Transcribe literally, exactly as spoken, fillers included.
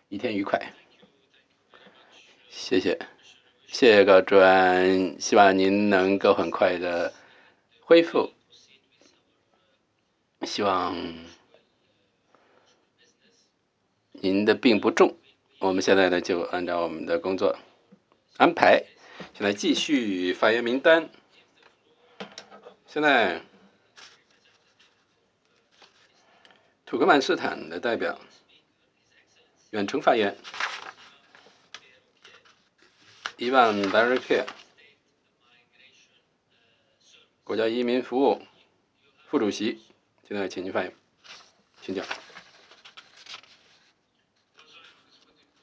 一天愉快。谢谢，谢谢高主任，希望您能够很快的恢复，希望您的病不重。我们现在呢，就按照我们的工作安排，现在继续发言名单。现在土克曼斯坦的代表远程发言，伊万·达瑞克，国家移民服务副主席，现在请您发言，请讲。